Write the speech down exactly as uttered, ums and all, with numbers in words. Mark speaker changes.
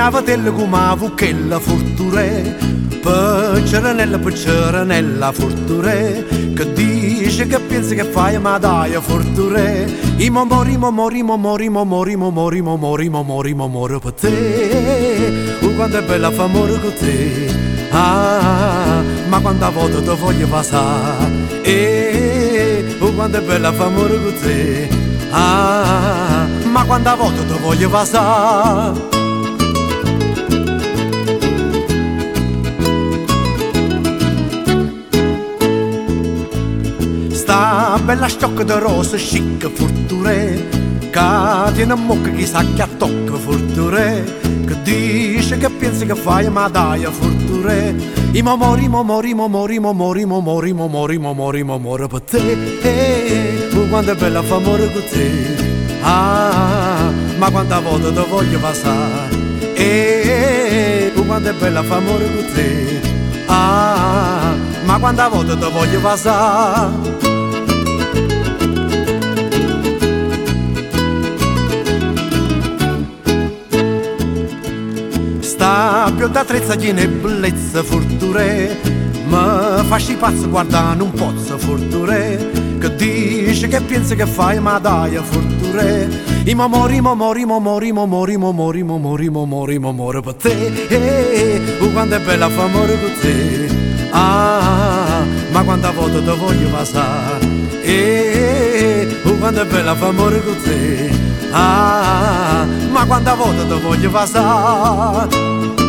Speaker 1: una vatella come che la forture, picceranella, picceranella forture, che dice che pensi che fai ma dai forture. I momori, momori, momori, momori, momori, momori, momori, momori per te. Oh, quanto è bella fa amore con te. Ah, ma quanta volta ti voglio passare. Eh, oh, quanto è bella fa amore con te. Ah, ma quanta volta ti voglio passare. Sta bella sciocca di rosa chic forture, che tiene mocca chissà che tocca forture, che dice che pensi che fai ma dai forture. I momori, momori, momori, momori, momori, momori, momori, momori per te. Oh, quanto è bella fa amore con te. Ah, ma quanta volta ti voglio passare. Eh, oh, quanto è bella fa amore con te. Ah, ma quanta volta ti voglio passare. Sta più da trezzagine bellezza forture, ma fasci pazzo guarda non pozzo forture, che dice che pensi che fai ma dai forture. I momori, momori, momori, momori, momori, momori, momori, momori per te. Oh, quanto è bella fa amore con te. Ah, ma quanta volta ti voglio passare. Eh, oh, quanto è bella fa amore con te. Ah, ma quanta volta ti voglio passare.